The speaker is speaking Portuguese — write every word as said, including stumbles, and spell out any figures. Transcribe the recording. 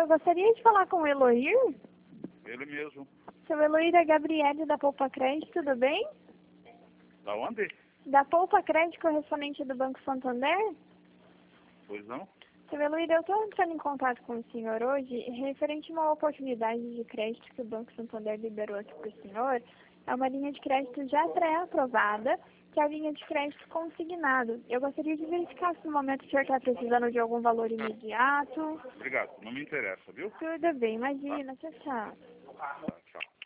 eu gostaria de falar com o Eloir. Ele mesmo. Seu Eloir é Gabriele da Poupa Crédito, tudo bem? Da onde? Da Poupa Crédito, correspondente do Banco Santander? Pois não? Seu Eloir, eu estou entrando em contato com o senhor hoje referente a uma oportunidade de crédito que o Banco Santander liberou aqui para o senhor. É uma linha de crédito já pré-aprovada, que é a linha de crédito consignado. Eu gostaria de verificar se no momento o senhor está precisando de algum valor imediato. Obrigado. Não me interessa, viu? Tudo bem, imagina. Tchau, tchau. Tá, tchau.